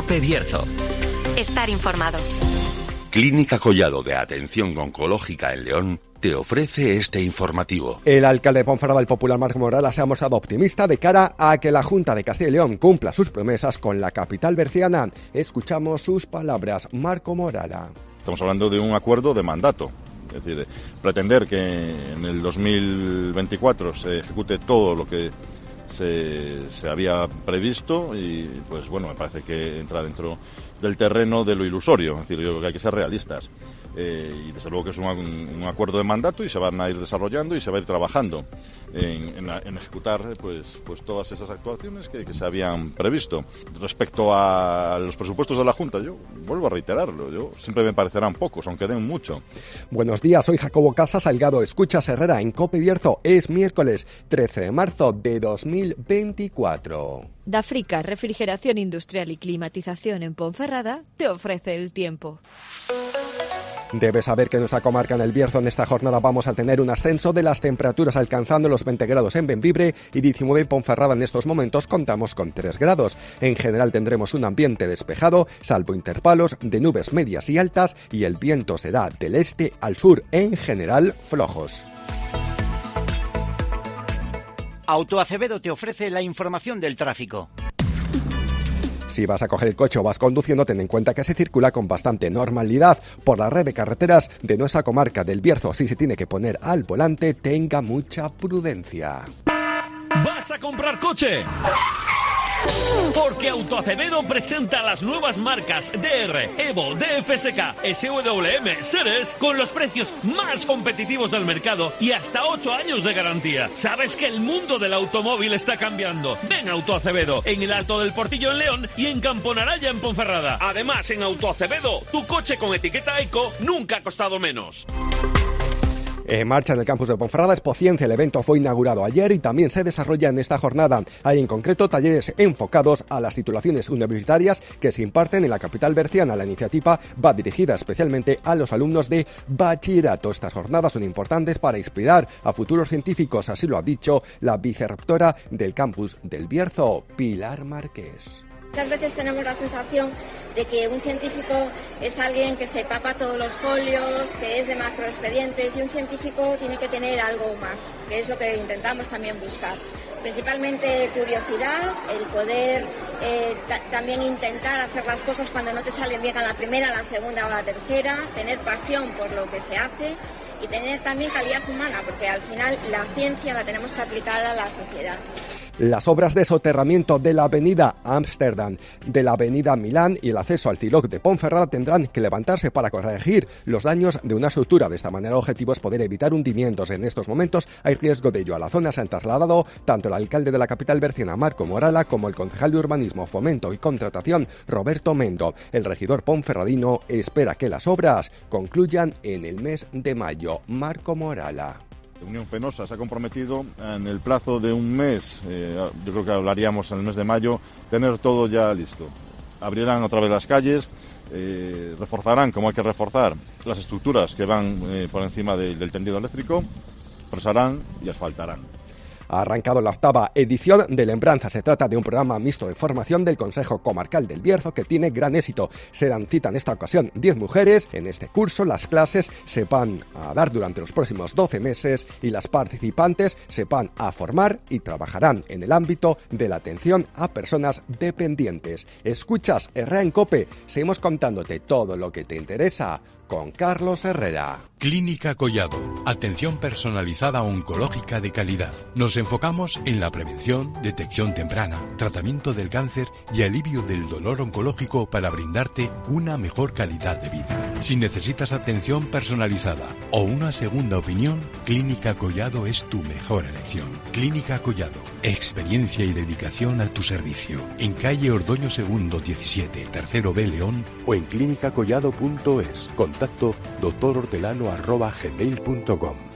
COPE Bierzo. Estar informado. Clínica Collado de Atención Oncológica en León te ofrece este informativo. El alcalde de Ponferrada, el popular Marco Morala, se ha mostrado optimista de cara a que la Junta de Castilla y León cumpla sus promesas con la capital berciana. Escuchamos sus palabras. Marco Morala. Estamos hablando de un acuerdo de mandato. Es decir, pretender que en el 2024 se ejecute todo lo que se había previsto y, pues bueno, me parece que entra dentro del terreno de lo ilusorio. Es decir, yo creo que hay que ser realistas. Y desde luego que es un acuerdo de mandato y se van a ir desarrollando y se va a ir trabajando en ejecutar pues todas esas actuaciones que se habían previsto. Respecto a los presupuestos de la Junta, yo vuelvo a reiterarlo, siempre me parecerán pocos, aunque den mucho. Buenos días, soy Jacobo Casas Salgado. Escuchas Herrera en COPE Bierzo. Es miércoles 13 de marzo de 2024. Dafrica, refrigeración industrial y climatización en Ponferrada, te ofrece el tiempo. Debes saber que en nuestra comarca, en el Bierzo, en esta jornada vamos a tener un ascenso de las temperaturas alcanzando los 20 grados en Bembibre y 19 en Ponferrada. En estos momentos contamos con 3 grados. En general tendremos un ambiente despejado, salvo intervalos de nubes medias y altas, y el viento será del este al sur, en general flojos. Autoacevedo te ofrece la información del tráfico. Si vas a coger el coche o vas conduciendo, ten en cuenta que se circula con bastante normalidad por la red de carreteras de nuestra comarca del Bierzo. Si se tiene que poner al volante, tenga mucha prudencia. ¿Vas a comprar coche? Porque Autoacevedo presenta las nuevas marcas DR, Evo, DFSK, SWM, Ceres con los precios más competitivos del mercado y hasta 8 años de garantía. ¿Sabes que el mundo del automóvil está cambiando? Ven a Autoacevedo en el Alto del Portillo en León y en Camponaraya en Ponferrada. Además, en Autoacevedo, tu coche con etiqueta Eco nunca ha costado menos. En marcha en el campus de Ponferrada Expociencia. El evento fue inaugurado ayer y también se desarrolla en esta jornada. Hay en concreto talleres enfocados a las titulaciones universitarias que se imparten en la capital berciana. La iniciativa va dirigida especialmente a los alumnos de bachillerato. Estas jornadas son importantes para inspirar a futuros científicos, así lo ha dicho la vicerrectora del campus del Bierzo, Pilar Márquez. Muchas veces tenemos la sensación de que un científico es alguien que se papa todos los folios, que es de macroexpedientes, y un científico tiene que tener algo más, que es lo que intentamos también buscar. Principalmente curiosidad, el poder también intentar hacer las cosas cuando no te salen bien a la primera, a la segunda o a la tercera, tener pasión por lo que se hace y tener también calidad humana, porque al final la ciencia la tenemos que aplicar a la sociedad. Las obras de soterramiento de la avenida Ámsterdam, de la avenida Milán y el acceso al Ciloc de Ponferrada tendrán que levantarse para corregir los daños de una estructura. De esta manera, el objetivo es poder evitar hundimientos. En estos momentos hay riesgo de ello. A la zona se han trasladado tanto el alcalde de la capital berciana, Marco Morala, como el concejal de Urbanismo, Fomento y Contratación, Roberto Mendo. El regidor ponferradino espera que las obras concluyan en el mes de mayo. Marco Morala. Unión Fenosa se ha comprometido en el plazo de un mes, yo creo que hablaríamos en el mes de mayo, tener todo ya listo. Abrirán otra vez las calles, reforzarán como hay que reforzar las estructuras que van por encima del tendido eléctrico, presarán y asfaltarán. Ha arrancado la 8ª edición de Lembranza. Se trata de un programa mixto de formación del Consejo Comarcal del Bierzo que tiene gran éxito. Se dan cita en esta ocasión 10 mujeres. En este curso las clases se van a dar durante los próximos 12 meses y las participantes se van a formar y trabajarán en el ámbito de la atención a personas dependientes. Escuchas Herrera en COPE. Seguimos contándote todo lo que te interesa con Carlos Herrera. Clínica Collado. Atención personalizada oncológica de calidad. Nos enfocamos en la prevención, detección temprana, tratamiento del cáncer y alivio del dolor oncológico para brindarte una mejor calidad de vida. Si necesitas atención personalizada o una segunda opinión, Clínica Collado es tu mejor elección. Clínica Collado. Experiencia y dedicación a tu servicio. En calle Ordoño II 17, tercero B León o en clínicacollado.es. Contacto doctorhortelano@gmail.com.